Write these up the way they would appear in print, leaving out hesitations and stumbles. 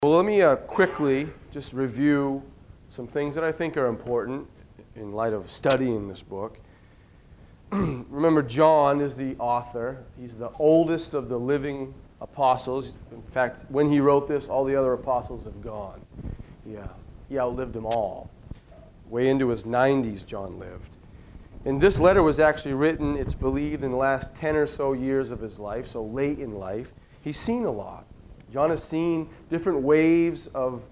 Well, let me quickly just review some things that I think are important in light of studying this book. Remember, John is the author. He's the oldest of the living apostles. In fact, when he wrote this, all the other apostles have gone. He outlived them all. Way into his 90s, John lived. And this letter was actually written, it's believed, in the last 10 or so years of his life, so late in life. He's seen a lot. John has seen different waves of,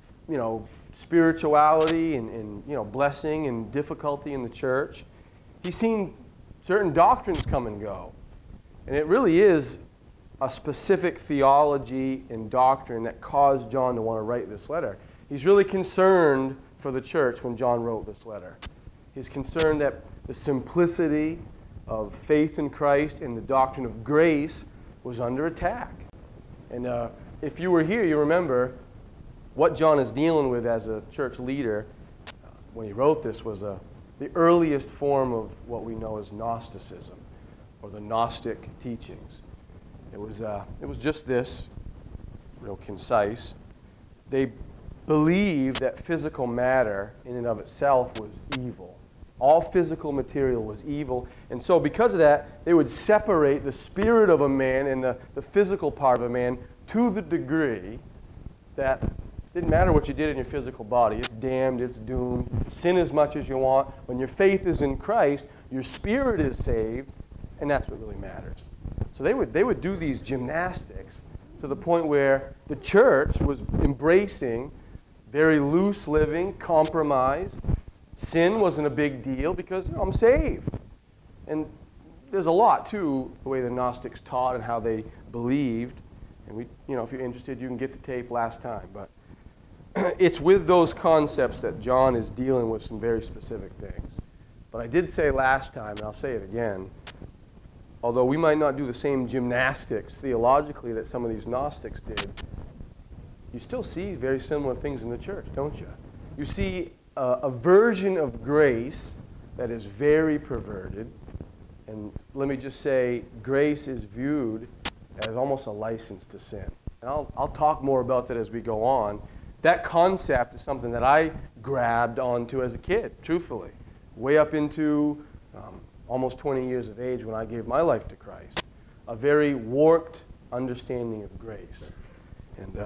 spirituality and blessing and difficulty in the church. He's seen certain doctrines come and go. And it really is a specific theology and doctrine that caused John to want to write this letter. He's really concerned for the church when John wrote this letter. He's concerned that the simplicity of faith in Christ and the doctrine of grace was under attack. And if you were here, you remember what John is dealing with as a church leader when he wrote this was the earliest form of what we know as Gnosticism, or the Gnostic teachings. It was just this, real concise. They believed that physical matter in and of itself was evil. All physical material was evil. And so because of that, they would separate the spirit of a man and the physical part of a man to the degree that it didn't matter what you did in your physical body. It's damned, it's doomed. Sin as much as you want. When your faith is in Christ, your spirit is saved, and that's what really matters. So they would do these gymnastics to the point where the church was embracing very loose living, compromise. Sin wasn't a big deal because I'm saved. And there's a lot to the way the Gnostics taught and how they believed. And if you're interested, you can get the tape last time. But it's with those concepts that John is dealing with some very specific things. But I did say last time, and I'll say it again, although we might not do the same gymnastics theologically that some of these Gnostics did, you still see very similar things in the church, don't you? You see a version of grace that is very perverted. And let me just say, grace is viewed as almost a license to sin. And I'll talk more about that as we go on. That concept is something that I grabbed onto as a kid, truthfully, way up into almost 20 years of age when I gave my life to Christ. A very warped understanding of grace. And,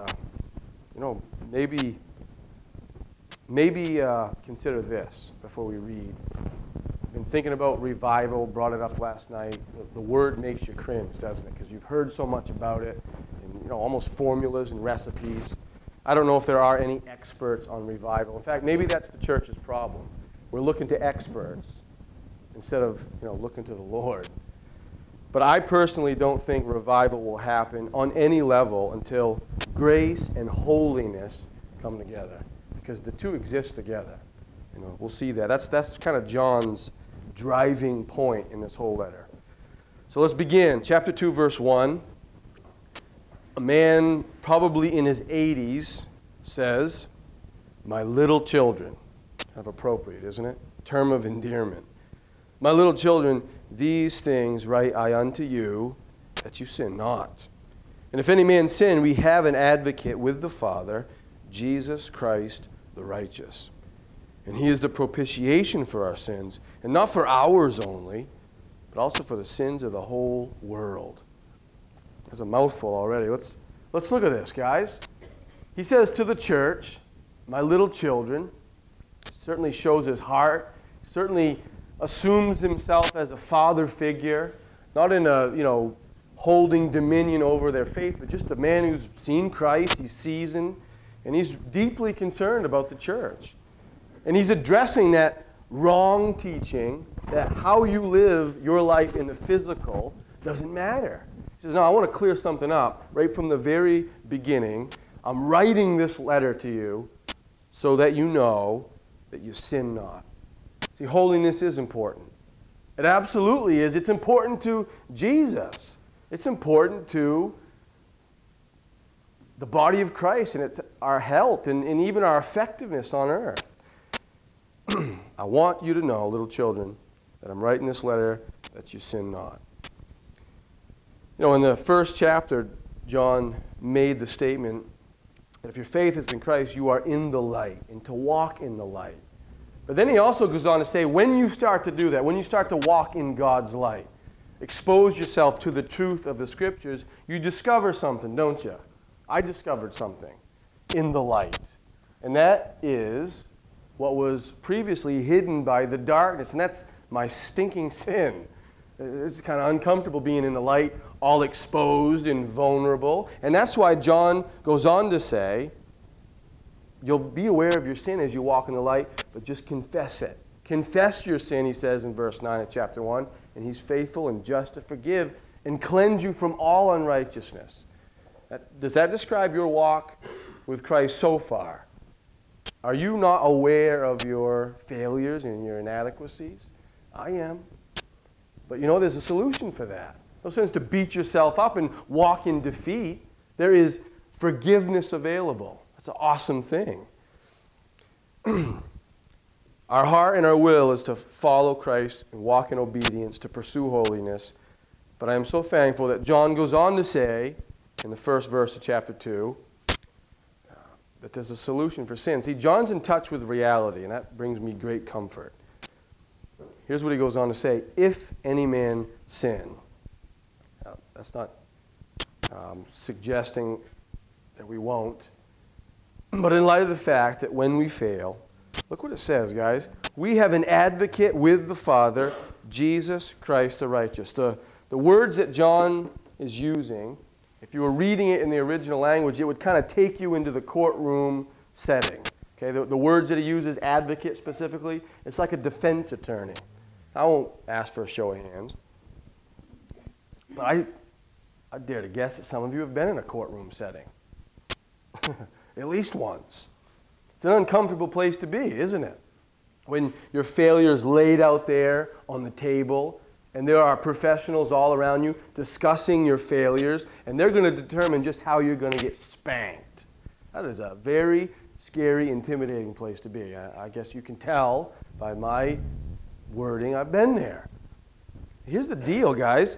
maybe consider this before we read. I've been thinking about revival, brought it up last night. The word makes you cringe, doesn't it? Because you've heard so much about it, and almost formulas and recipes. I don't know if there are any experts on revival. In fact, maybe that's the church's problem. We're looking to experts instead of looking to the Lord. But I personally don't think revival will happen on any level until grace and holiness come together, because the two exist together. We'll see that. That's kind of John's driving point in this whole letter. So let's begin. Chapter 2, verse 1. A man probably in his 80s says, "My little children." Kind of appropriate, isn't it? Term of endearment. "My little children, these things write I unto you, that you sin not. And if any man sin, we have an advocate with the Father, Jesus Christ the righteous. And he is the propitiation for our sins, and not for ours only, but also for the sins of the whole world." That's a mouthful already. Let's look at this, guys. He says to the church, "My little children." Certainly shows his heart. Certainly assumes himself as a father figure, not in a holding dominion over their faith, but just a man who's seen Christ. He's seasoned, and he's deeply concerned about the church. And he's addressing that wrong teaching that how you live your life in the physical doesn't matter. He says, no, I want to clear something up right from the very beginning. I'm writing this letter to you so that you know that you sin not. See, holiness is important. It absolutely is. It's important to Jesus. It's important to the body of Christ, and it's our health and even our effectiveness on earth. I want you to know, little children, that I'm writing this letter that you sin not. In the first chapter, John made the statement that if your faith is in Christ, you are in the light, and to walk in the light. But then he also goes on to say, when you start to do that, when you start to walk in God's light, expose yourself to the truth of the Scriptures, you discover something, don't you? I discovered something in the light. And that is what was previously hidden by the darkness, and that's my stinking sin. It's kind of uncomfortable being in the light, all exposed and vulnerable. And that's why John goes on to say, you'll be aware of your sin as you walk in the light, but just confess it. Confess your sin, he says in verse 9 of chapter 1, and he's faithful and just to forgive and cleanse you from all unrighteousness. Does that describe your walk with Christ so far? Are you not aware of your failures and your inadequacies? I am. But you know, there's a solution for that. No sense to beat yourself up and walk in defeat. There is forgiveness available. That's an awesome thing. Our heart and our will is to follow Christ and walk in obedience, to pursue holiness. But I am so thankful that John goes on to say, in the first verse of chapter 2, that there's a solution for sin. See, John's in touch with reality, and that brings me great comfort. Here's what he goes on to say, if any man sin. Now, that's not suggesting that we won't. But in light of the fact that when we fail, look what it says, guys. We have an advocate with the Father, Jesus Christ the righteous. The words that John is using, if you were reading it in the original language, it would kind of take you into the courtroom setting. Okay, the words that he uses, advocate specifically, it's like a defense attorney. I won't ask for a show of hands. But I dare to guess that some of you have been in a courtroom setting. At least once. It's an uncomfortable place to be, isn't it? When your failure is laid out there on the table, and there are professionals all around you discussing your failures, and they're going to determine just how you're going to get spanked. That is a very scary, intimidating place to be. I guess you can tell by my wording, I've been there. Here's the deal, guys.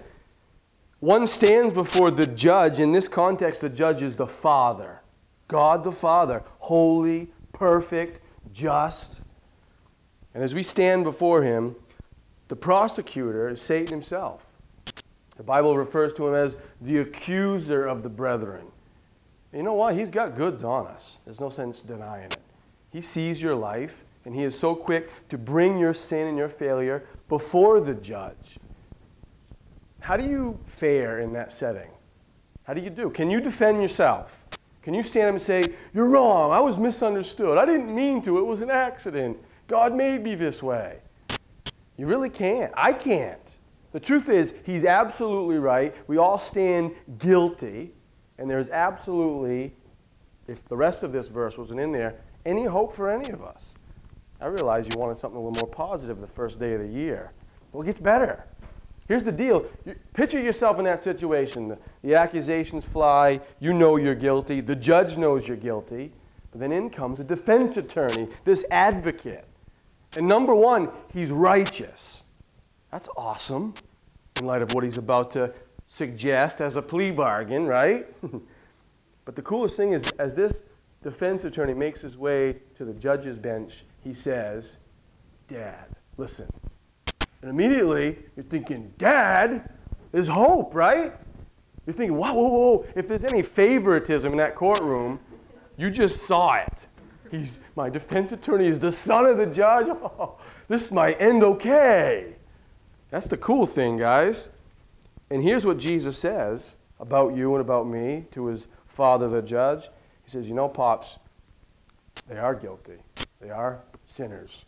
One stands before the judge. In this context, the judge is the Father. God the Father, holy, perfect, just. And as we stand before him, the prosecutor is Satan himself. The Bible refers to him as the accuser of the brethren. And you know what? He's got goods on us. There's no sense denying it. He sees your life, and he is so quick to bring your sin and your failure before the judge. How do you fare in that setting? How do you do? Can you defend yourself? Can you stand up and say, you're wrong, I was misunderstood, I didn't mean to, it was an accident, God made me this way? You really can't. I can't. The truth is, he's absolutely right. We all stand guilty, and there's absolutely, if the rest of this verse wasn't in there, any hope for any of us. I realize you wanted something a little more positive the first day of the year. Well, it gets better. Here's the deal. Picture yourself in that situation. The accusations fly. You know you're guilty. The judge knows you're guilty. But then in comes a defense attorney, this advocate. And number one, he's righteous. That's awesome in light of what he's about to suggest as a plea bargain, right? But the coolest thing is, as this defense attorney makes his way to the judge's bench, he says, Dad, listen. And immediately, you're thinking, Dad, there's hope, right? You're thinking, whoa, whoa, whoa. If there's any favoritism in that courtroom, you just saw it. My defense attorney is the son of the judge. Oh, this might end okay. That's the cool thing, guys. And here's what Jesus says about you and about me to his father, the judge. He says, you know, Pops, they are guilty. They are sinners.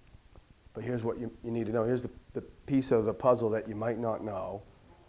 But here's what you need to know. Here's the piece of the puzzle that you might not know,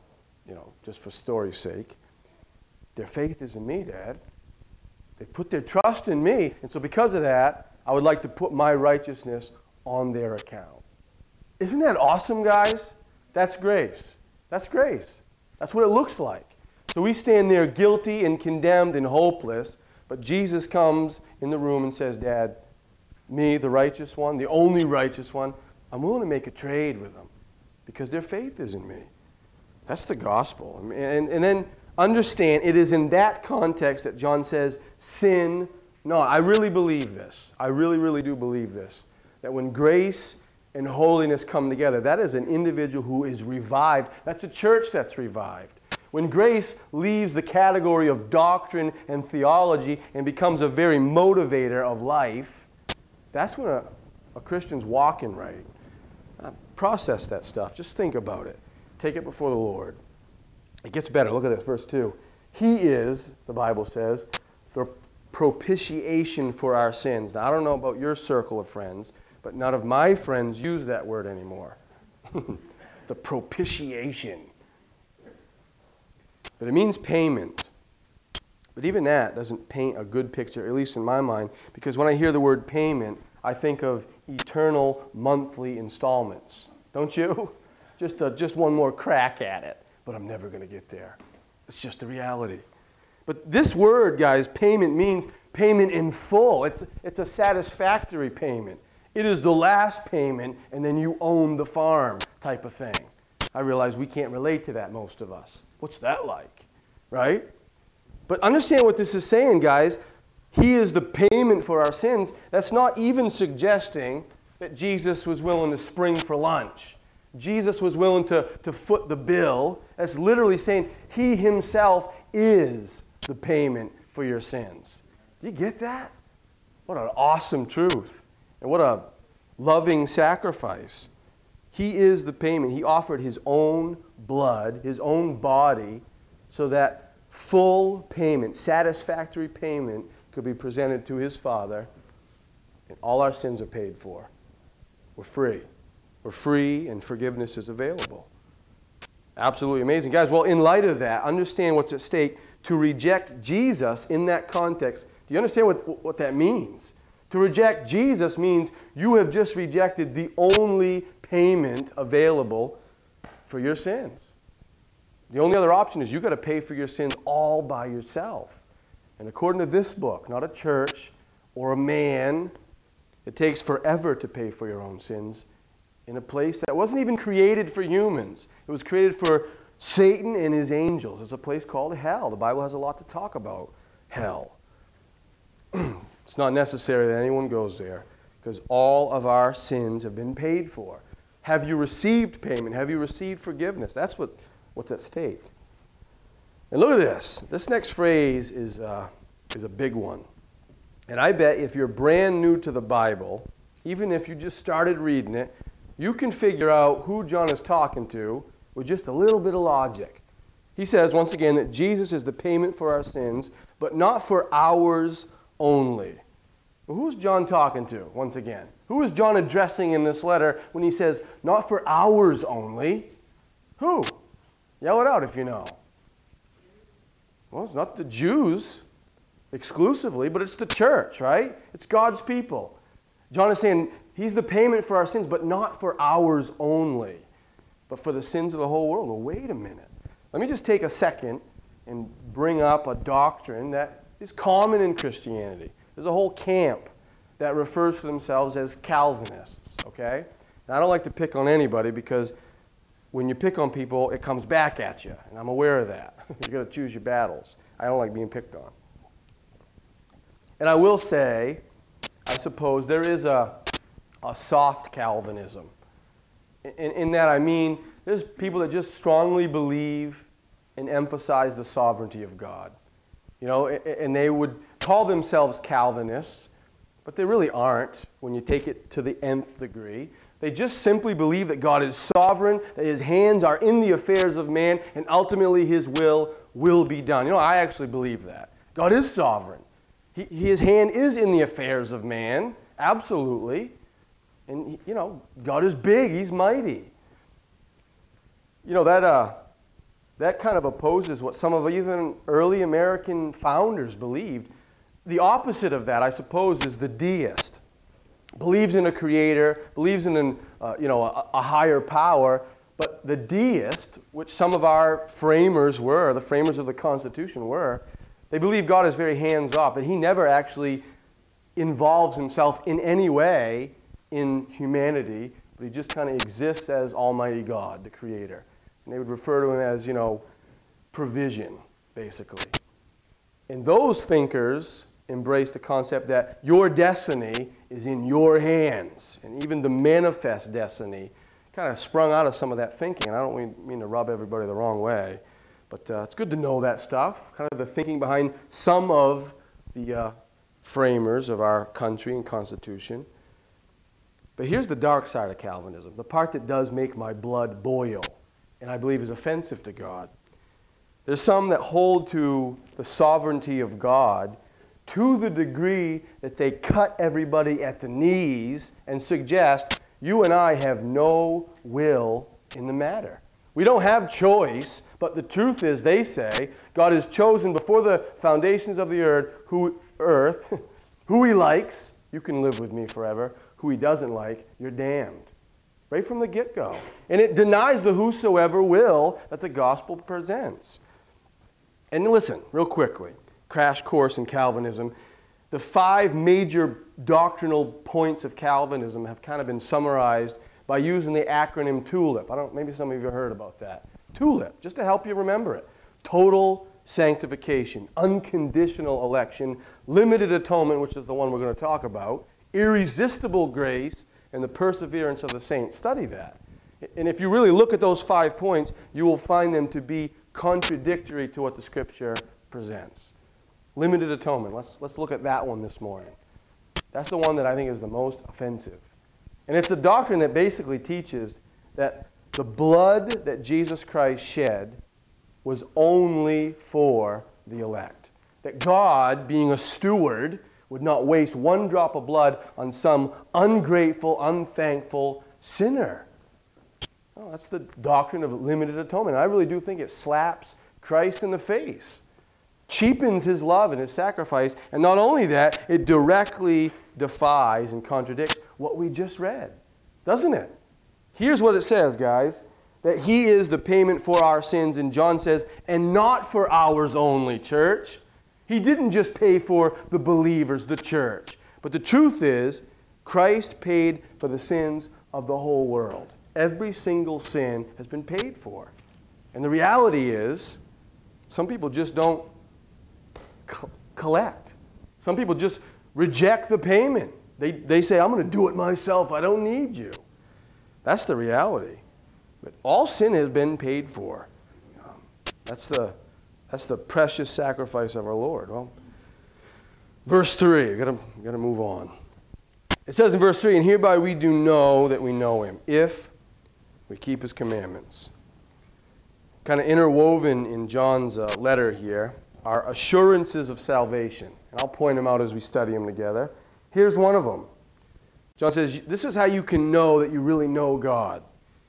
just for story's sake. Their faith is in me, Dad. They put their trust in me. And so because of that, I would like to put my righteousness on their account. Isn't that awesome, guys? That's grace. That's grace. That's what it looks like. So we stand there guilty and condemned and hopeless, but Jesus comes in the room and says, Dad, me, the righteous one, the only righteous one, I'm willing to make a trade with them because their faith is in me. That's the gospel. And then understand it is in that context that John says, sin not. I really believe this. I really, really do believe this. That when grace and holiness come together, that is an individual who is revived. That's a church that's revived. When grace leaves the category of doctrine and theology and becomes a very motivator of life, that's when a Christian's walking right. Process that stuff. Just think about it. Take it before the Lord. It gets better. Look at this, verse 2. He is, the Bible says, the propitiation for our sins. Now, I don't know about your circle of friends, but none of my friends use that word anymore. The propitiation. But it means payment. But even that doesn't paint a good picture, at least in my mind, because when I hear the word payment, I think of eternal monthly installments. Don't you? Just one more crack at it. But I'm never going to get there. It's just a reality. But this word, guys, payment means payment in full. It's a satisfactory payment. It is the last payment, and then you own the farm type of thing. I realize we can't relate to that, most of us. What's that like? Right? But understand what this is saying, guys. He is the payment for our sins. That's not even suggesting that Jesus was willing to spring for lunch. Jesus was willing to foot the bill. That's literally saying he himself is the payment for your sins. Do you get that? What an awesome truth. And what a loving sacrifice. He is the payment. He offered his own blood, his own body, so that full payment, satisfactory payment, could be presented to his Father, and all our sins are paid for. We're free. We're free, and forgiveness is available. Absolutely amazing. Guys, well, in light of that, understand what's at stake. To reject Jesus in that context, do you understand what that means? To reject Jesus means you have just rejected the only payment available for your sins. The only other option is you've got to pay for your sins all by yourself. And according to this book, not a church or a man, it takes forever to pay for your own sins in a place that wasn't even created for humans. It was created for Satan and his angels. It's a place called hell. The Bible has a lot to talk about hell. It's not necessary that anyone goes there because all of our sins have been paid for. Have you received payment? Have you received forgiveness? That's what's at stake. And look at this. This next phrase is a big one. And I bet if you're brand new to the Bible, even if you just started reading it, you can figure out who John is talking to with just a little bit of logic. He says, once again, that Jesus is the payment for our sins, but not for ours only. Well, who's John talking to, once again? Who is John addressing in this letter when he says, not for ours only? Who? Yell it out if you know. Well, it's not the Jews exclusively, but it's the church, right? It's God's people. John is saying he's the payment for our sins, but not for ours only, but for the sins of the whole world. Well, wait a minute. Let me just take a second and bring up a doctrine that is common in Christianity. There's a whole camp that refers to themselves as Calvinists, okay? Now, I don't like to pick on anybody because when you pick on people, it comes back at you, and I'm aware of that. You've got to choose your battles. I don't like being picked on. And I will say, I suppose, there is a soft Calvinism. In that I mean, there's people that just strongly believe and emphasize the sovereignty of God. You know, and they would call themselves Calvinists, but they really aren't when you take it to the nth degree. They just simply believe that God is sovereign, that his hands are in the affairs of man, and ultimately his will be done. You know, I actually believe that. God is sovereign. His hand is in the affairs of man, absolutely. And, you know, God is big, he's mighty. You know, that kind of opposes what some of even early American founders believed. The opposite of that, I suppose, is the deist. Believes in a creator, believes in a higher power, but the deist, which some of our framers were, the framers of the Constitution were, they believe God is very hands-off, that he never actually involves himself in any way in humanity, but he just kind of exists as Almighty God, the creator. And they would refer to him as, provision, basically. And those thinkers embrace the concept that your destiny is in your hands. And even the manifest destiny kind of sprung out of some of that thinking. And I don't mean to rub everybody the wrong way, but it's good to know that stuff, kind of the thinking behind some of the framers of our country and Constitution. But here's the dark side of Calvinism, the part that does make my blood boil, and I believe is offensive to God. There's some that hold to the sovereignty of God to the degree that they cut everybody at the knees and suggest you and I have no will in the matter. We don't have choice, but the truth is, they say, God has chosen before the foundations of the earth who He likes, you can live with me forever. Who He doesn't like, you're damned. Right from the get-go. And it denies the whosoever will that the gospel presents. And listen, real quickly, crash course in Calvinism. The 5 major doctrinal points of Calvinism have kind of been summarized by using the acronym TULIP. Maybe some of you have heard about that. TULIP, just to help you remember it. Total sanctification, unconditional election, limited atonement, which is the one we're going to talk about, irresistible grace, and the perseverance of the saints. Study that. And if you really look at those 5 points, you will find them to be contradictory to what the Scripture presents. Limited atonement. Let's look at that one this morning. That's the one that I think is the most offensive. And it's a doctrine that basically teaches that the blood that Jesus Christ shed was only for the elect. That God, being a steward, would not waste one drop of blood on some ungrateful, unthankful sinner. Oh, that's the doctrine of limited atonement. I really do think it slaps Christ in the face, cheapens His love and His sacrifice, and not only that, it directly defies and contradicts what we just read, doesn't it? Here's what it says, guys, that He is the payment for our sins, and John says, and not for ours only, church. He didn't just pay for the believers, the church. But the truth is, Christ paid for the sins of the whole world. Every single sin has been paid for. And the reality is, some people just don't collect. Some people just reject the payment. They say, I'm going to do it myself. I don't need you. That's the reality. But all sin has been paid for. That's the precious sacrifice of our Lord. Well, verse 3, we've got to move on. It says in verse 3, and hereby we do know that we know Him, if we keep His commandments. Kind of interwoven in John's letter here are assurances of salvation. And I'll point them out as we study them together. Here's one of them. John says, this is how you can know that you really know God.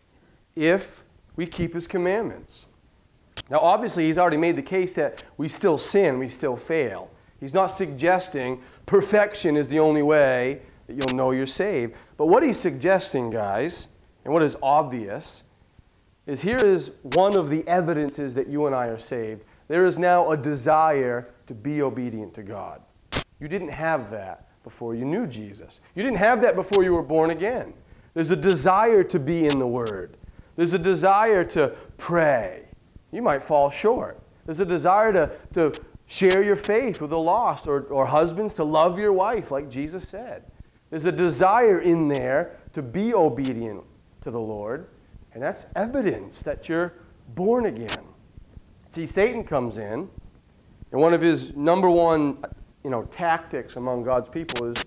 If we keep His commandments. Now, obviously, he's already made the case that we still sin, we still fail. He's not suggesting perfection is the only way that you'll know you're saved. But what he's suggesting, guys, and what is obvious, is here is one of the evidences that you and I are saved. There is now a desire to be obedient to God. You didn't have that before you knew Jesus. You didn't have that before you were born again. There's a desire to be in the Word. There's a desire to pray. You might fall short. There's a desire to share your faith with the lost, or husbands to love your wife like Jesus said. There's a desire in there to be obedient to the Lord, and that's evidence that you're born again. See, Satan comes in, and one of his number one tactics among God's people is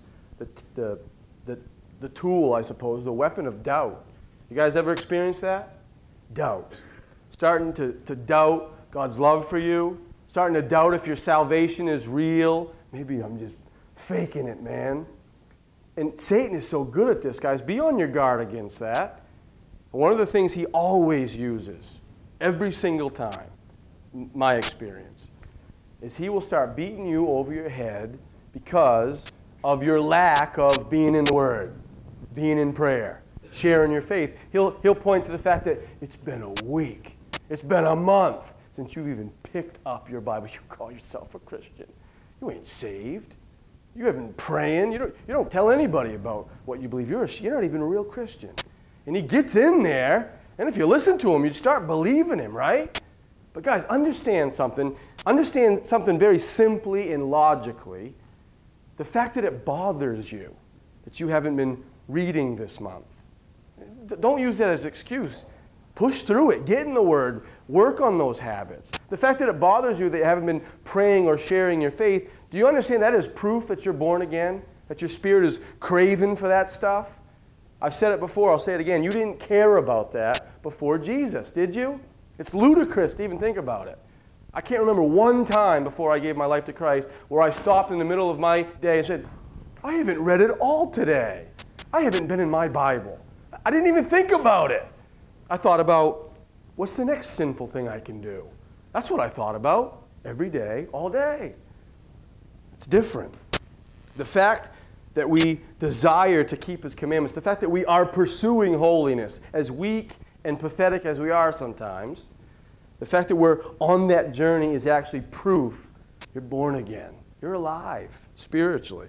the tool, I suppose, the weapon of doubt. You guys ever experienced that? Doubt. Starting to doubt God's love for you. Starting to doubt if your salvation is real. Maybe I'm just faking it, man. And Satan is so good at this, guys. Be on your guard against that. One of the things he always uses, every single time, my experience, is he will start beating you over your head because of your lack of being in the Word, being in prayer, sharing your faith. He'll point to the fact that it's been a week, it's been a month since you've even picked up your Bible. You call yourself a Christian. You ain't saved. You haven't been praying. You don't tell anybody about what you believe. You're not even a real Christian. And he gets in there, and if you listen to him, you'd start believing him, right? But guys, understand something. Understand something very simply and logically. The fact that it bothers you that you haven't been reading this month. Don't use that as an excuse. Push through it. Get in the Word. Work on those habits. The fact that it bothers you that you haven't been praying or sharing your faith, do you understand that is proof that you're born again? That your spirit is craving for that stuff? I've said it before. I'll say it again. You didn't care about that before Jesus, did you? It's ludicrous to even think about it. I can't remember one time before I gave my life to Christ where I stopped in the middle of my day and said, I haven't read it all today. I haven't been in my Bible. I didn't even think about it. I thought about, what's the next sinful thing I can do? That's what I thought about every day, all day. It's different. The fact that we desire to keep His commandments, the fact that we are pursuing holiness, as weak and pathetic as we are sometimes, the fact that we're on that journey is actually proof you're born again. You're alive spiritually.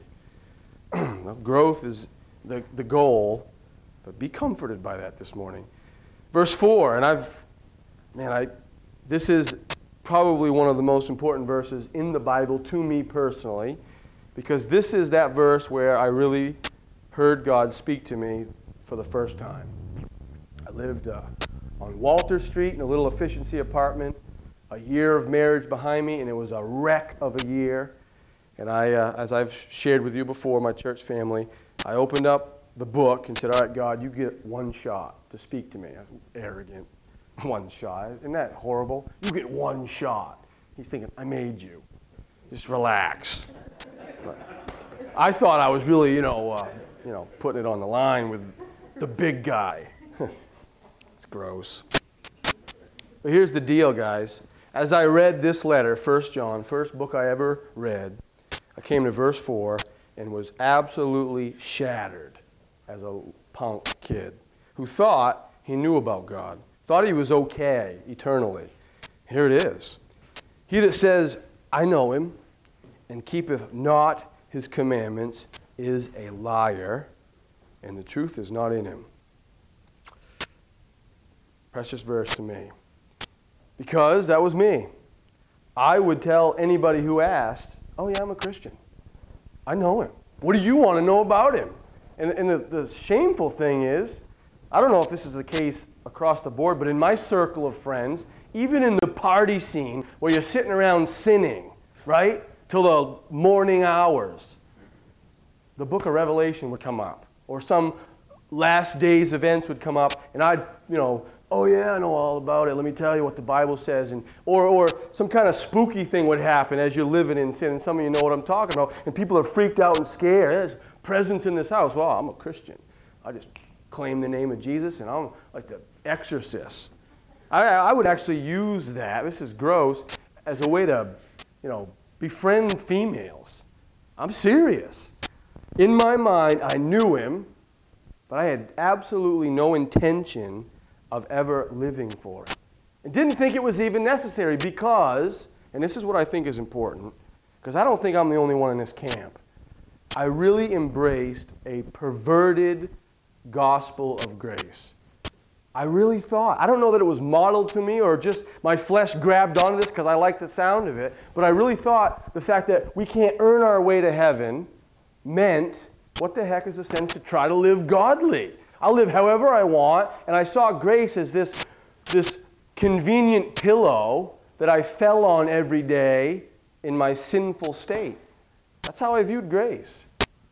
Growth is the goal, but be comforted by that this morning. Verse 4, and this is probably one of the most important verses in the Bible to me personally, because this is that verse where I really heard God speak to me for the first time. I lived on Walter Street in a little efficiency apartment, a year of marriage behind me, and it was a wreck of a year. And I, as I've shared with you before, my church family, I opened up the book and said, all right, God, you get one shot to speak to me. I'm arrogant. One shot. Isn't that horrible? You get one shot. He's thinking, I made you. Just relax. But I thought I was really, putting it on the line with the big guy. It's gross. But here's the deal, guys. As I read this letter, 1 John, first book I ever read, I came to verse 4 and was absolutely shattered as a punk kid who thought he knew about God, thought he was okay eternally. Here it is. He that says, I know him, and keepeth not his commandments is a liar, and the truth is not in him. Precious verse to me. Because that was me. I would tell anybody who asked, oh yeah, I'm a Christian. I know him. What do you want to know about him? And the shameful thing is, I don't know if this is the case across the board, but in my circle of friends, even in the party scene where you're sitting around sinning, right, till the morning hours, the book of Revelation would come up, or some last days events would come up, and I'd, oh yeah, I know all about it. Let me tell you what the Bible says. Or some kind of spooky thing would happen as you're living in sin. And some of you know what I'm talking about. And people are freaked out and scared. There's presence in this house. Well, I'm a Christian. I just claim the name of Jesus, and I'm like the exorcist. I would actually use that, this is gross, as a way to, befriend females. I'm serious. In my mind, I knew him, but I had absolutely no intention of ever living for it. And didn't think it was even necessary because, and this is what I think is important, because I don't think I'm the only one in this camp, I really embraced a perverted gospel of grace. I really thought, I don't know that it was modeled to me or just my flesh grabbed onto this because I like the sound of it, but I really thought the fact that we can't earn our way to heaven meant, what the heck is the sense to try to live godly? I'll live however I want, and I saw grace as this convenient pillow that I fell on every day in my sinful state. That's how I viewed grace.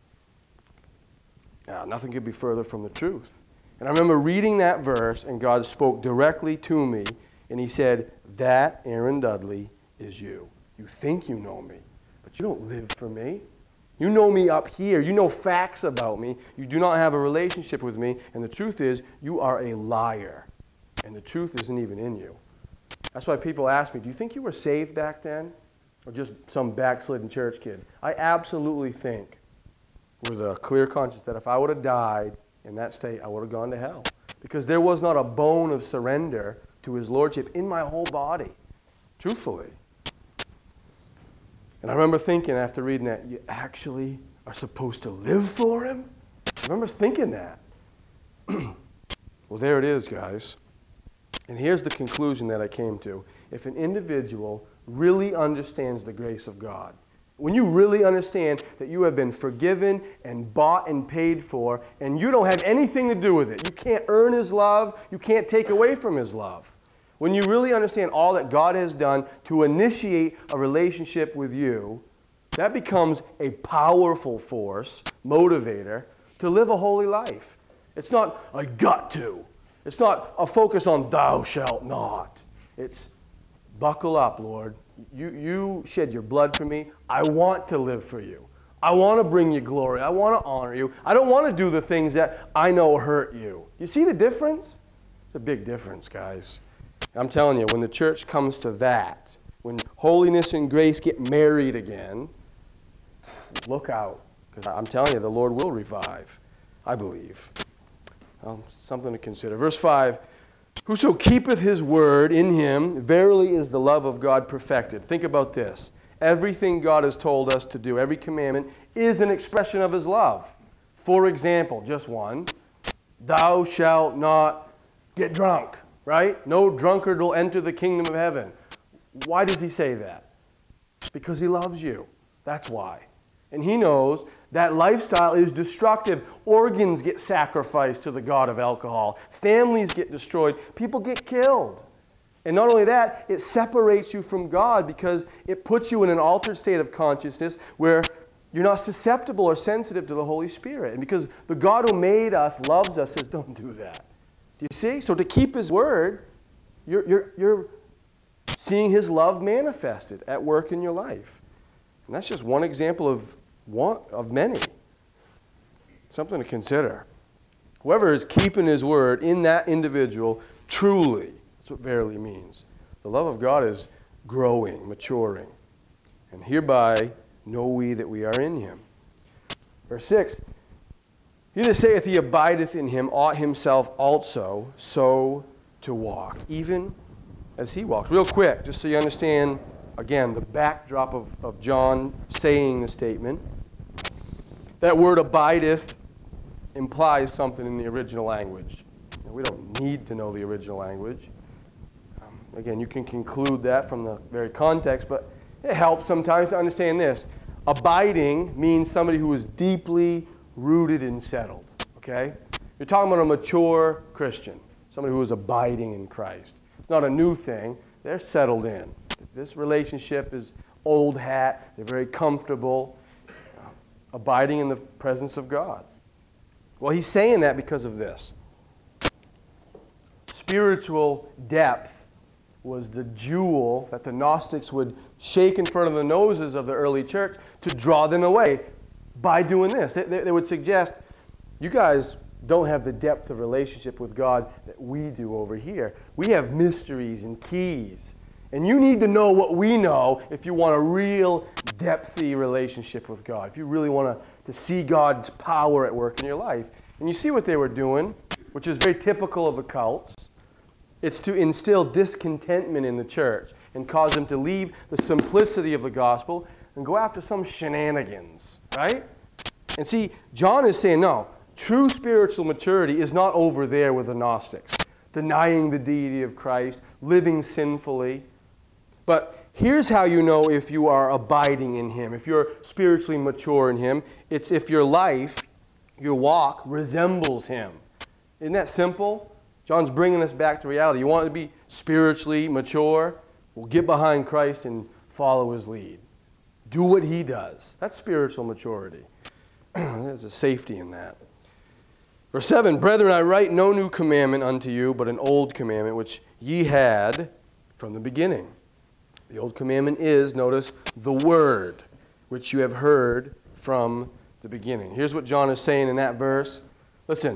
Now, nothing could be further from the truth. And I remember reading that verse, and God spoke directly to me, and He said, that, Aaron Dudley, is you. You think you know me, but you don't live for me. You know me up here. You know facts about me. You do not have a relationship with me. And the truth is, you are a liar. And the truth isn't even in you. That's why people ask me, do you think you were saved back then? Or just some backslidden church kid? I absolutely think, with a clear conscience, that if I would have died in that state, I would have gone to hell. Because there was not a bone of surrender to His Lordship in my whole body. Truthfully. And I remember thinking after reading that, you actually are supposed to live for Him? I remember thinking that. Well, there it is, guys. And here's the conclusion that I came to. If an individual really understands the grace of God, when you really understand that you have been forgiven and bought and paid for, and you don't have anything to do with it, you can't earn His love, you can't take away from His love. When you really understand all that God has done to initiate a relationship with you, that becomes a powerful force, motivator, to live a holy life. It's not, I got to. It's not a focus on thou shalt not. It's, buckle up, Lord. You shed your blood for me. I want to live for you. I want to bring you glory. I want to honor you. I don't want to do the things that I know hurt you. You see the difference? It's a big difference, guys. I'm telling you, when the church comes to that, when holiness and grace get married again, look out. Because I'm telling you, the Lord will revive, I believe. Something to consider. Verse 5, whoso keepeth his word in him, verily is the love of God perfected. Think about this. Everything God has told us to do, every commandment, is an expression of His love. For example, just one, thou shalt not get drunk, right? No drunkard will enter the kingdom of heaven. Why does He say that? Because He loves you. That's why. And He knows that lifestyle is destructive. Organs get sacrificed to the god of alcohol. Families get destroyed. People get killed. And not only that, it separates you from God because it puts you in an altered state of consciousness where you're not susceptible or sensitive to the Holy Spirit. And because the God who made us loves us, says don't do that. Do you see? So to keep His word, you're seeing His love manifested at work in your life. And that's just one example of many. Something to consider. Whoever is keeping His word in that individual, truly, that's what verily means. The love of God is growing, maturing. And hereby know we that we are in Him. Verse 6, he that saith he abideth in Him ought himself also so to walk, even as He walks. Real quick, just so you understand, again, the backdrop of John saying the statement. That word abideth implies something in the original language. And we don't need to know the original language. Again, you can conclude that from the very context, but it helps sometimes to understand this. Abiding means somebody who is deeply rooted and settled. Okay? You're talking about a mature Christian, somebody who is abiding in Christ. It's not a new thing. They're settled in. This relationship is old hat. They're very comfortable, abiding in the presence of God. Well, he's saying that because of this. Spiritual depth was the jewel that the Gnostics would shake in front of the noses of the early church to draw them away by doing this. They would suggest, you guys don't have the depth of relationship with God that we do over here. We have mysteries and keys. And you need to know what we know if you want a real depthy relationship with God, if you really want to see God's power at work in your life. And you see what they were doing, which is very typical of the cults. It's to instill discontentment in the church and cause them to leave the simplicity of the gospel and go after some shenanigans, right? And see, John is saying, no, true spiritual maturity is not over there with the Gnostics, denying the deity of Christ, living sinfully. But here's how you know if you are abiding in Him, if you're spiritually mature in Him. It's if your life, your walk, resembles Him. Isn't that simple? John's bringing us back to reality. You want to be spiritually mature? Well, get behind Christ and follow His lead. Do what He does. That's spiritual maturity. There's a safety in that. Verse 7, brethren, I write no new commandment unto you, but an old commandment which ye had from the beginning. The old commandment is, notice, the word which you have heard from the beginning. Here's what John is saying in that verse. Listen,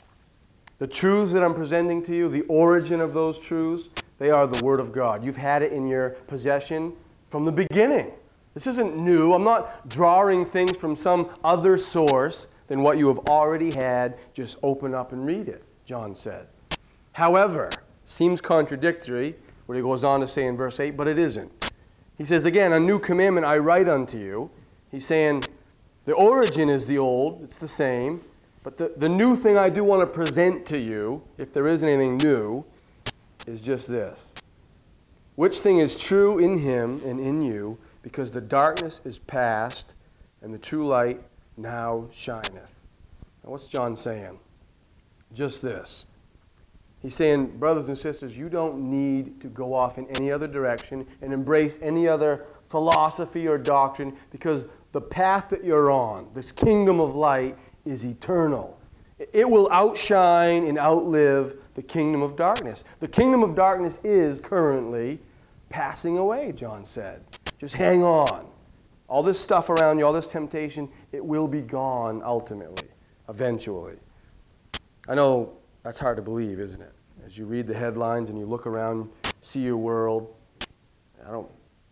the truths that I'm presenting to you, the origin of those truths, they are the Word of God. You've had it in your possession from the beginning. This isn't new. I'm not drawing things from some other source than what you have already had. Just open up and read it, John said. However, seems contradictory what he goes on to say in verse 8, but it isn't. He says, again, a new commandment I write unto you. He's saying the origin is the old. It's the same. But the new thing I do want to present to you, if there is anything new, is just this. Which thing is true in him and in you, because the darkness is past, and the true light now shineth. Now what's John saying? Just this. He's saying, brothers and sisters, you don't need to go off in any other direction and embrace any other philosophy or doctrine, because the path that you're on, this kingdom of light, is eternal. It will outshine and outlive the kingdom of darkness. The kingdom of darkness is currently passing away, John said. Just hang on. All this stuff around you, all this temptation, it will be gone ultimately, eventually. I know that's hard to believe, isn't it? As you read the headlines and you look around, see your world. I'm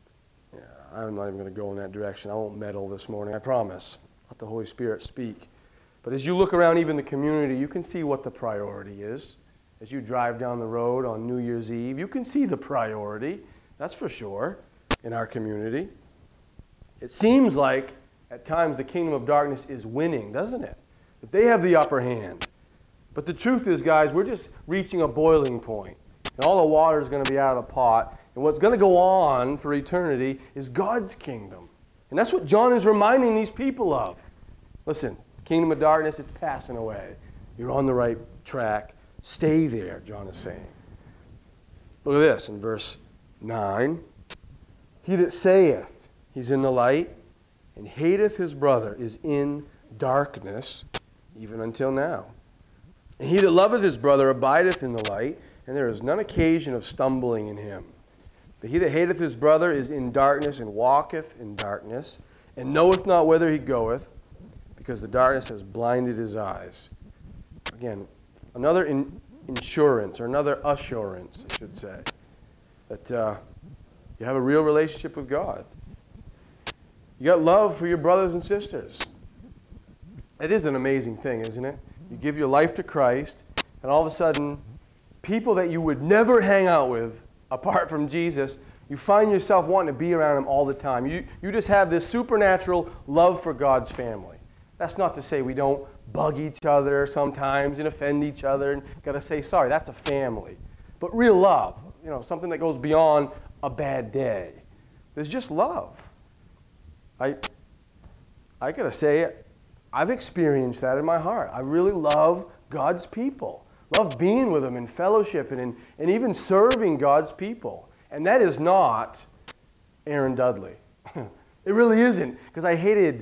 not even going to go in that direction. I won't meddle this morning, I promise. Let the Holy Spirit speak. But as you look around even the community, you can see what the priority is. As you drive down the road on New Year's Eve, you can see the priority, that's for sure, in our community. It seems like at times the kingdom of darkness is winning, doesn't it? That they have the upper hand. But the truth is, guys, we're just reaching a boiling point. And all the water is going to be out of the pot. And what's going to go on for eternity is God's kingdom. And that's what John is reminding these people of. Listen, the kingdom of darkness, it's passing away. You're on the right track. Stay there, John is saying. Look at this in verse 9. He that saith he's in the light and hateth his brother is in darkness even until now. And he that loveth his brother abideth in the light, and there is none occasion of stumbling in him. But he that hateth his brother is in darkness and walketh in darkness, and knoweth not whither he goeth, because the darkness has blinded his eyes. Again, another insurance, or another assurance, I should say, that you have a real relationship with God. You got love for your brothers and sisters. It is an amazing thing, isn't it? You give your life to Christ, and all of a sudden, people that you would never hang out with apart from Jesus, you find yourself wanting to be around them all the time. You just have this supernatural love for God's family. That's not to say we don't bug each other sometimes and offend each other and got to say sorry. That's a family. But real love, something that goes beyond a bad day. There's just love. I got to say, I've experienced that in my heart. I really love God's people. Love being with them and fellowship and even serving God's people. And that is not Aaron Dudley. It really isn't, because I hated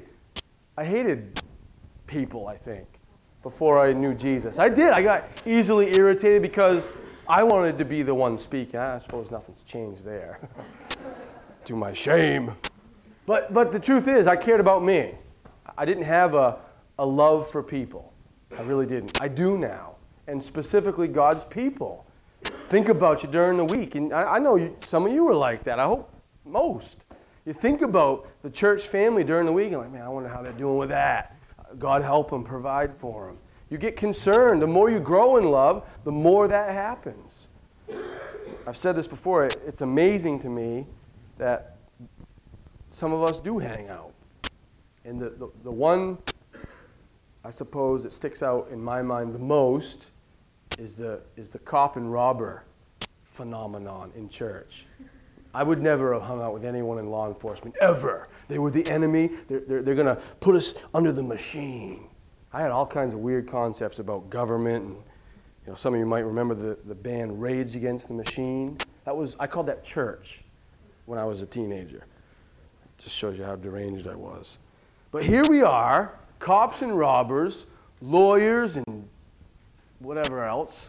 people, I think, before I knew Jesus. I did. I got easily irritated because I wanted to be the one speaking. I suppose nothing's changed there. To my shame. But the truth is, I cared about me. I didn't have a love for people. I really didn't. I do now. And specifically God's people. Think about you during the week. And I know some of you were like that. I hope most. You think about the church family during the week and like, man, I wonder how they're doing with that. God help them, provide for them. You get concerned. The more you grow in love, the more that happens. I've said this before. It's amazing to me that some of us do hang out. And the one, I suppose, that sticks out in my mind the most is the cop and robber phenomenon in church. I would never have hung out with anyone in law enforcement, ever. They were the enemy. They're going to put us under the machine. I had all kinds of weird concepts about government. And some of you might remember the band Rage Against the Machine. I called that church when I was a teenager. It just shows you how deranged I was. But here we are, cops and robbers, lawyers and whatever else,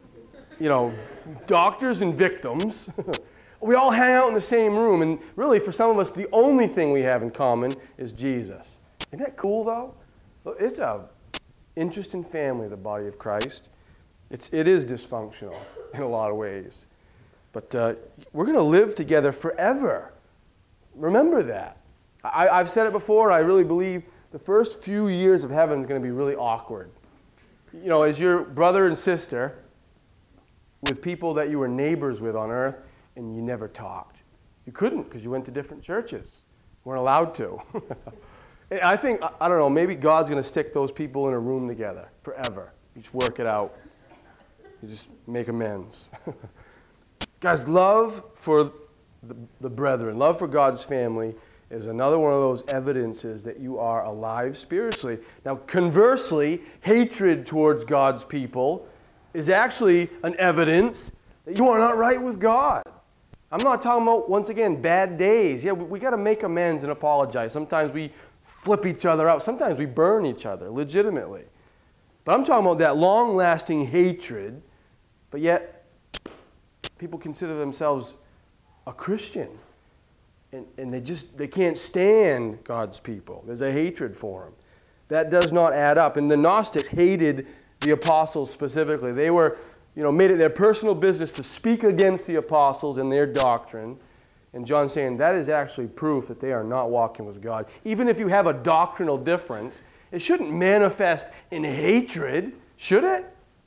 doctors and victims. We all hang out in the same room, and really for some of us, the only thing we have in common is Jesus. Isn't that cool, though? It's an interesting family, the body of Christ. It is dysfunctional in a lot of ways. But we're going to live together forever. Remember that. I've said it before, I really believe the first few years of heaven is going to be really awkward. As your brother and sister with people that you were neighbors with on earth and you never talked. You couldn't because you went to different churches. You weren't allowed to. I think, I don't know, maybe God's going to stick those people in a room together forever. You just work it out. You just make amends. Guys, love for the brethren, love for God's family is another one of those evidences that you are alive spiritually. Now, conversely, hatred towards God's people is actually an evidence that you are not right with God. I'm not talking about, once again, bad days. Yeah, we got to make amends and apologize. Sometimes we flip each other out. Sometimes we burn each other, legitimately. But I'm talking about that long-lasting hatred, but yet people consider themselves a Christian. And they can't stand God's people. There's a hatred for them. That does not add up. And the Gnostics hated the apostles specifically. They were, made it their personal business to speak against the apostles and their doctrine. And John's saying that is actually proof that they are not walking with God. Even if you have a doctrinal difference, it shouldn't manifest in hatred, should it?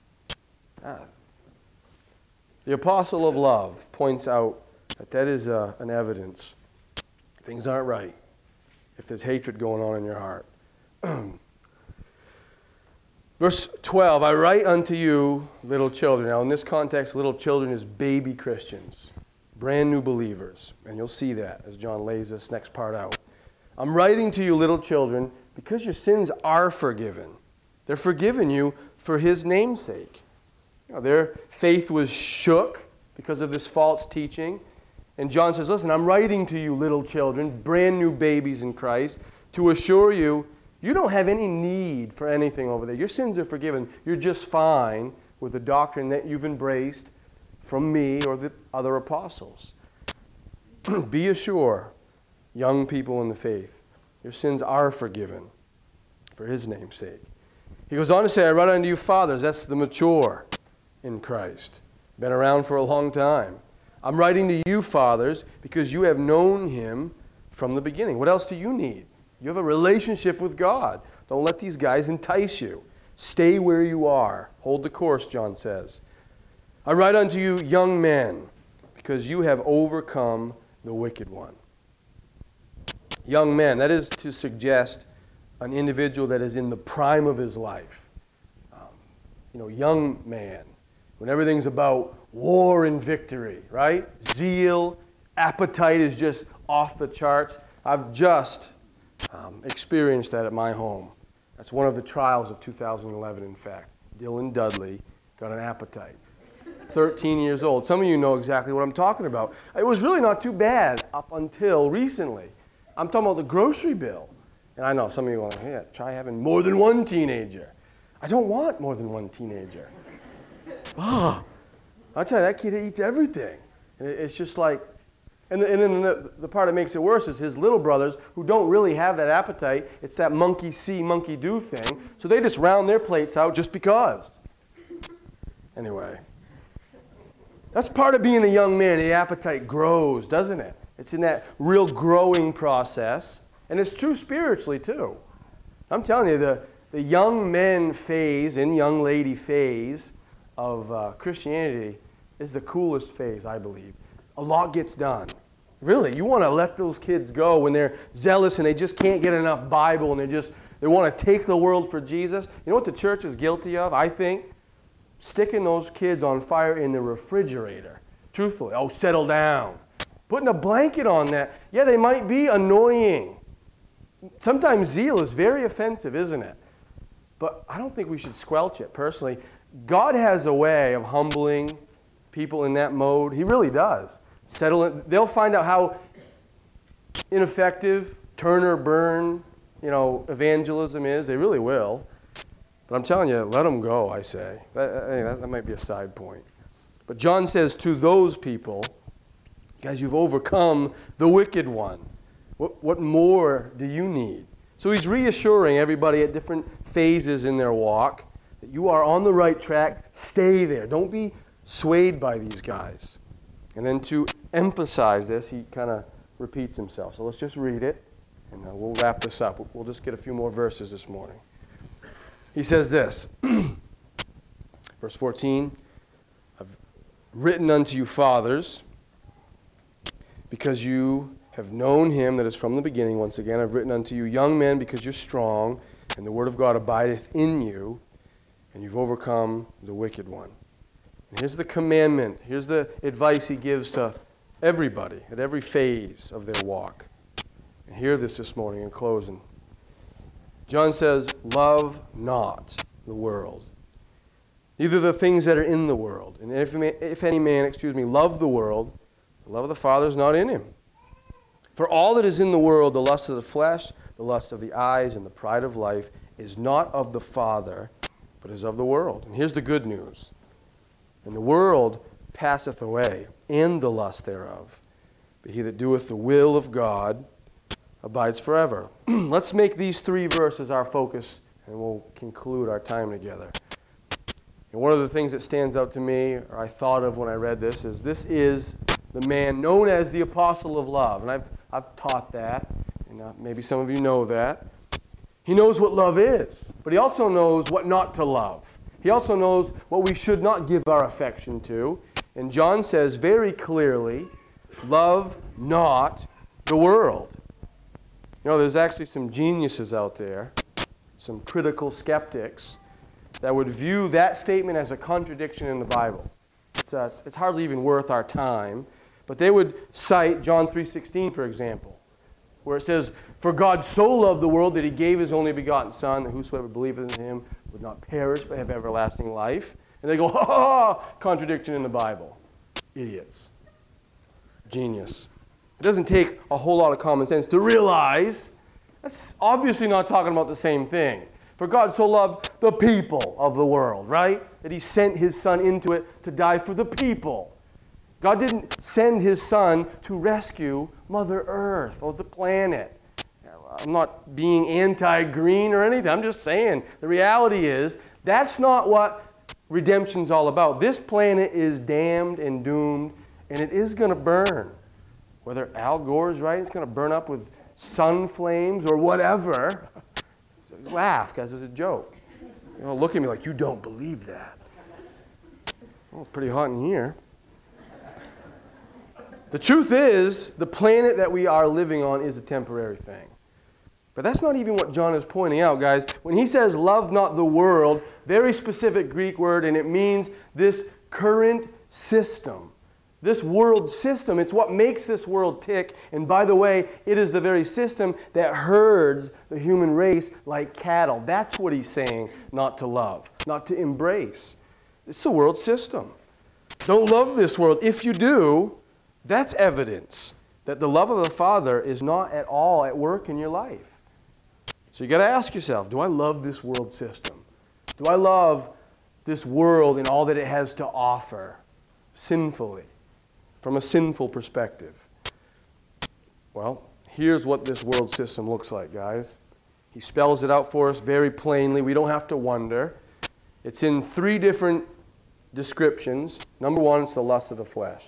The apostle of love points out that is an evidence. Things aren't right if there's hatred going on in your heart. Verse 12, I write unto you, little children. Now, in this context, little children is baby Christians, brand new believers. And you'll see that as John lays this next part out. I'm writing to you, little children, because your sins are forgiven. They're forgiven you for his name's sake. Their faith was shook because of this false teaching. And John says, listen, I'm writing to you, little children, brand new babies in Christ, to assure you, you don't have any need for anything over there. Your sins are forgiven. You're just fine with the doctrine that you've embraced from me or the other apostles. Be assured, young people in the faith, your sins are forgiven for his name's sake. He goes on to say, I write unto you, fathers, that's the mature in Christ, been around for a long time. I'm writing to you, fathers, because you have known him from the beginning. What else do you need? You have a relationship with God. Don't let these guys entice you. Stay where you are. Hold the course, John says. I write unto you, young men, because you have overcome the wicked one. Young men, that is to suggest an individual that is in the prime of his life. Young man, when everything's about war and victory, right? Zeal, appetite is just off the charts. I've just experienced that at my home. That's one of the trials of 2011, in fact. Dylan Dudley got an appetite. 13 years old. Some of you know exactly what I'm talking about. It was really not too bad up until recently. I'm talking about the grocery bill. And I know some of you are like, yeah, try having more than one teenager. I don't want more than one teenager. I'll tell you, that kid eats everything. And it's just like, and then the part that makes it worse is his little brothers, who don't really have that appetite. It's that monkey see, monkey do thing. So they just round their plates out just because. Anyway, that's part of being a young man. The appetite grows, doesn't it? It's in that real growing process. And it's true spiritually, too. I'm telling you, the young men phase and young lady phase of Christianity is the coolest phase, I believe. A lot gets done. Really, you want to let those kids go when they're zealous and they just can't get enough Bible and they want to take the world for Jesus. You know what the church is guilty of, I think? Sticking those kids on fire in the refrigerator. Truthfully, settle down. Putting a blanket on that. Yeah, they might be annoying. Sometimes zeal is very offensive, isn't it? But I don't think we should squelch it, personally. God has a way of humbling people in that mode. He really does. Settle it. They'll find out how ineffective turn or burn, evangelism is. They really will. But I'm telling you, let them go, I say. That might be a side point. But John says to those people, guys, you've overcome the wicked one. What more do you need? So he's reassuring everybody at different phases in their walk that you are on the right track. Stay there. Don't be swayed by these guys. And then to emphasize this, he kind of repeats himself. So let's just read it, and we'll wrap this up. We'll just get a few more verses this morning. He says this, verse 14, I've written unto you, fathers, because you have known him that is from the beginning. Once again, I've written unto you, young men, because you're strong, and the word of God abideth in you, and you've overcome the wicked one. And here's the commandment. Here's the advice he gives to everybody at every phase of their walk. And hear this morning in closing. John says, love not the world, neither the things that are in the world. And if any man, love the world, the love of the Father is not in him. For all that is in the world, the lust of the flesh, the lust of the eyes, and the pride of life, is not of the Father, but is of the world. And here's the good news. And the world passeth away, and the lust thereof. But he that doeth the will of God abides forever. Let's make these 3 verses our focus, and we'll conclude our time together. And one of the things that stands out to me, or I thought of when I read this is the man known as the apostle of love. And I've taught that, and maybe some of you know that. He knows what love is, but he also knows what not to love. He also knows what we should not give our affection to. And John says very clearly, love not the world. You know, there's actually some geniuses out there, some critical skeptics, that would view that statement as a contradiction in the Bible. It's hardly even worth our time. But they would cite John 3:16, for example, where it says, for God so loved the world that he gave his only begotten Son, that whosoever believeth in him would not perish but have everlasting life. And they go, contradiction in the Bible. Idiots. Genius. It doesn't take a whole lot of common sense to realize that's obviously not talking about the same thing. For God so loved the people of the world, right? That he sent his Son into it to die for the people. God didn't send his Son to rescue Mother Earth or the planet. I'm not being anti-green or anything. I'm just saying the reality is that's not what redemption's all about. This planet is damned and doomed, and it is going to burn. Whether Al Gore's right, it's going to burn up with sun flames or whatever. So laugh, because it's a joke. You know, look at me like, you don't believe that. Well, it's pretty hot in here. The truth is, the planet that we are living on is a temporary thing. But that's not even what John is pointing out, guys. When he says, love not the world, very specific Greek word, and it means this current system. This world system, it's what makes this world tick. And by the way, it is the very system that herds the human race like cattle. That's what he's saying, not to love, not to embrace. It's the world system. Don't love this world. If you do, that's evidence that the love of the Father is not at all at work in your life. So you got to ask yourself, do I love this world system? Do I love this world and all that it has to offer sinfully, from a sinful perspective? Well, here's what this world system looks like, guys. He spells it out for us very plainly. We don't have to wonder. It's in 3 different descriptions. Number 1, it's the lust of the flesh.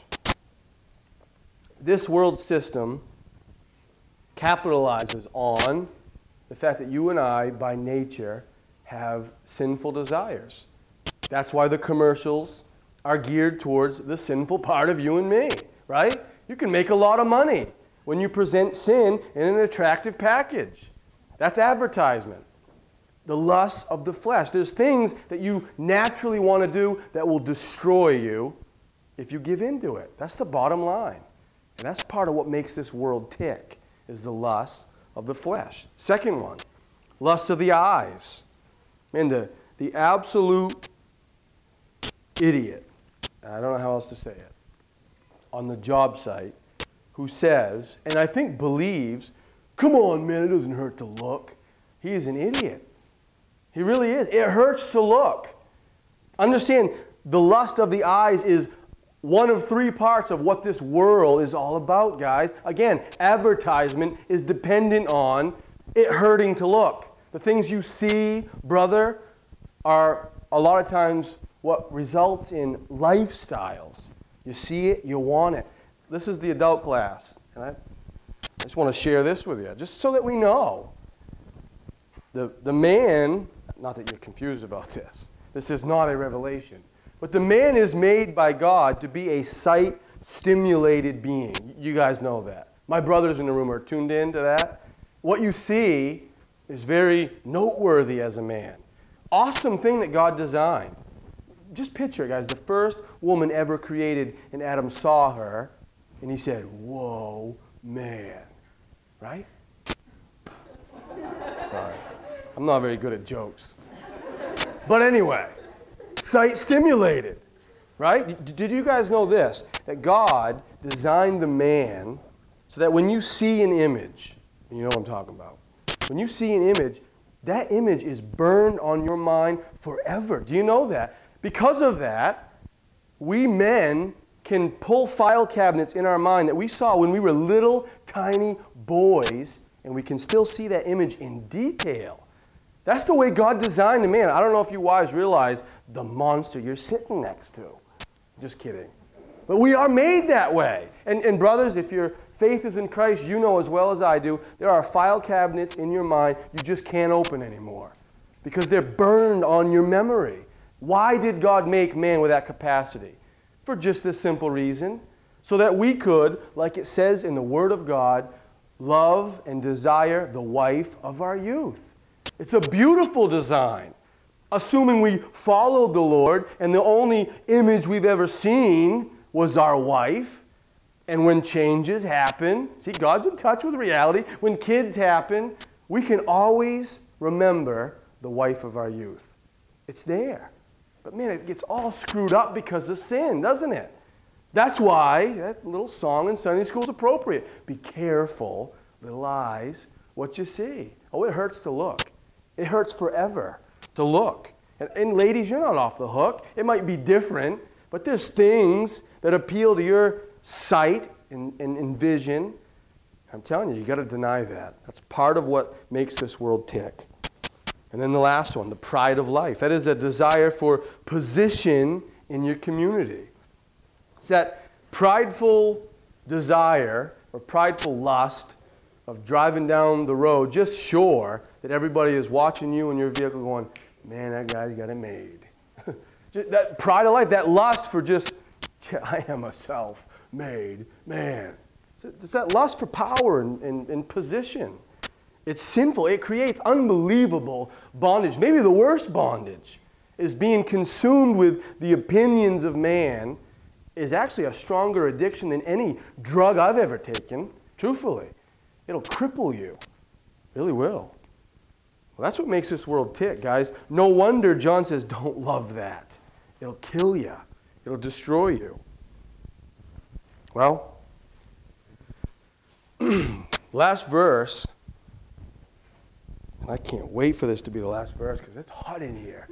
This world system capitalizes on the fact that you and I, by nature, have sinful desires. That's why the commercials are geared towards the sinful part of you and me, right? You can make a lot of money when you present sin in an attractive package. That's advertisement. The lust of the flesh. There's things that you naturally want to do that will destroy you if you give in to it. That's the bottom line. And that's part of what makes this world tick, is the lust of the flesh. Second one, lust of the eyes. Man, the absolute idiot, I don't know how else to say it, on the job site, who says, and I think believes, come on, man, it doesn't hurt to look. He is an idiot. He really is. It hurts to look. Understand, the lust of the eyes is one of 3 parts of what this world is all about, guys. Again, advertisement is dependent on it hurting to look. The things you see, brother, are a lot of times what results in lifestyles. You see it, you want it. This is the adult class. And I just want to share this with you, just so that we know. The man, not that you're confused about this. This is not a revelation. But the man is made by God to be a sight-stimulated being. You guys know that. My brothers in the room are tuned in to that. What you see is very noteworthy as a man. Awesome thing that God designed. just picture it, guys. The first woman ever created, and Adam saw her, and he said, "Whoa, man." Right? Sorry. I'm not very good at jokes. But anyway, sight stimulated. Right? Did you guys know this? That God designed the man so that when you see an image, and you know what I'm talking about, when you see an image, that image is burned on your mind forever. Do you know that? Because of that, we men can pull file cabinets in our mind that we saw when we were little, tiny boys, and we can still see that image in detail. That's the way God designed the man. I don't know if you wives realize the monster you're sitting next to. Just kidding. But we are made that way. And brothers, if your faith is in Christ, you know as well as I do, there are file cabinets in your mind you just can't open anymore because they're burned on your memory. Why did God make man with that capacity? For just this simple reason, so that we could, like it says in the Word of God, love and desire the wife of our youth. It's a beautiful design. Assuming we followed the Lord and the only image we've ever seen was our wife, and when changes happen, see, God's in touch with reality. When kids happen, we can always remember the wife of our youth. It's there. But man, it gets all screwed up because of sin, doesn't it? That's why that little song in Sunday school is appropriate. Be careful, little eyes, what you see. Oh, it hurts to look. It hurts forever to look. And ladies, you're not off the hook. It might be different, but there's things that appeal to your sight and vision. I'm telling you, you got to deny that. That's part of what makes this world tick. And then the last one, the pride of life. That is a desire for position in your community. It's that prideful desire or prideful lust of driving down the road just sure that everybody is watching you in your vehicle going, man, that guy's got it made. That pride of life, that lust for just, I am a self-made man. It's that lust for power and position. It's sinful. It creates unbelievable bondage. Maybe the worst bondage is being consumed with the opinions of man is actually a stronger addiction than any drug I've ever taken, truthfully. It'll cripple you. It really will. Well, that's what makes this world tick, guys. No wonder John says, don't love that. It'll kill you. It'll destroy you. Well, last verse. And I can't wait for this to be the last verse because it's hot in here.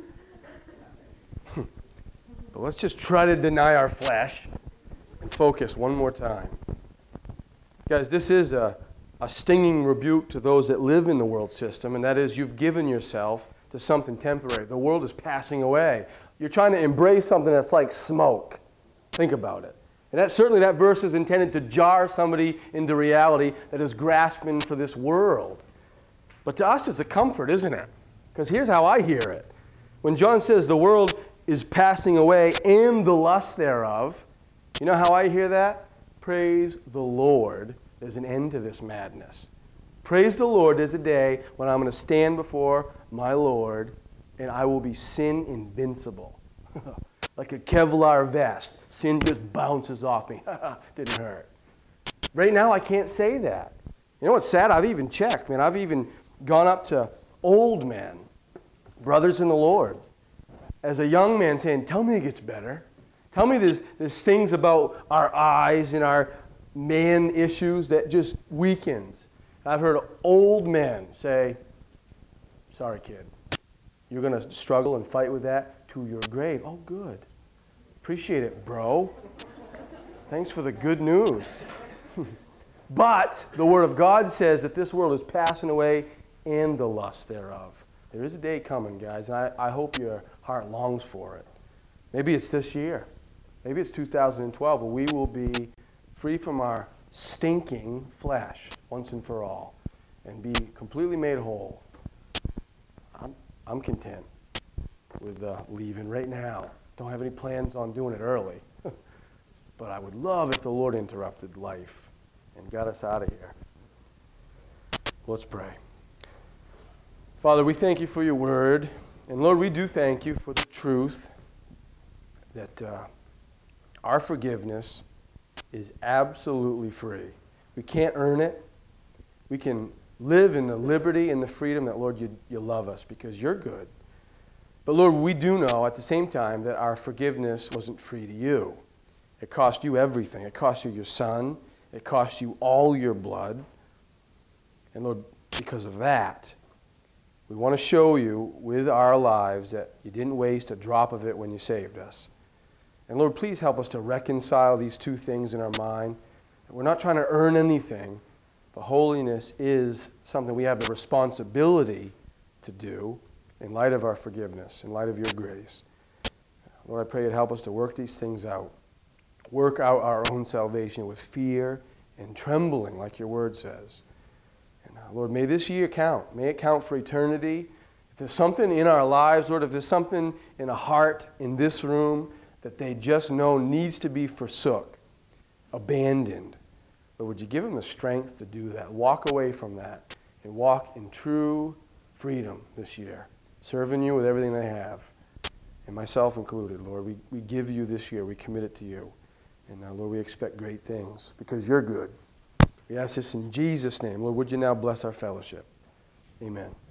But let's just try to deny our flesh and focus one more time. Guys, this is a stinging rebuke to those that live in the world system, and that is you've given yourself to something temporary. The world is passing away. You're trying to embrace something that's like smoke. Think about it. And certainly that verse is intended to jar somebody into reality that is grasping for this world. But to us, it's a comfort, isn't it? Because here's how I hear it. When John says the world is passing away and the lust thereof, you know how I hear that? Praise the Lord, there's an end to this madness. Praise the Lord, there's a day when I'm going to stand before my Lord and I will be sin invincible. Like a Kevlar vest. Sin just bounces off me. Didn't hurt. Right now, I can't say that. You know what's sad? I've even checked, man. I've even gone up to old men, brothers in the Lord, as a young man saying, tell me it gets better. Tell me there's things about our eyes and our man issues that just weakens. I've heard old men say, sorry, kid. You're going to struggle and fight with that to your grave. Oh, good. Appreciate it, bro. Thanks for the good news. But the Word of God says that this world is passing away and the lust thereof. There is a day coming, guys, and I hope your heart longs for it. Maybe it's this year. Maybe it's 2012, where we will be free from our stinking flesh once and for all and be completely made whole. I'm content with leaving right now. Don't have any plans on doing it early. But I would love if the Lord interrupted life and got us out of here. Let's pray. Father, we thank you for your word. And Lord, we do thank you for the truth that our forgiveness is absolutely free. We can't earn it. We can live in the liberty and the freedom that, Lord, you love us because you're good. But, Lord, we do know at the same time that our forgiveness wasn't free to you. It cost you everything. It cost you your son. It cost you all your blood. And, Lord, because of that, we want to show you with our lives that you didn't waste a drop of it when you saved us. And, Lord, please help us to reconcile these two things in our mind. We're not trying to earn anything, but holiness is something we have the responsibility to do in light of our forgiveness, in light of your grace. Lord, I pray you'd help us to work these things out. Work out our own salvation with fear and trembling, like your word says. And Lord, may this year count. May it count for eternity. If there's something in our lives, Lord, if there's something in a heart in this room that they just know needs to be forsook, abandoned, Lord, would you give them the strength to do that? Walk away from that and walk in true freedom this year, serving you with everything they have, and myself included, Lord. We give you this year. We commit it to you. And Lord, we expect great things because you're good. We ask this in Jesus' name. Lord, would you now bless our fellowship? Amen.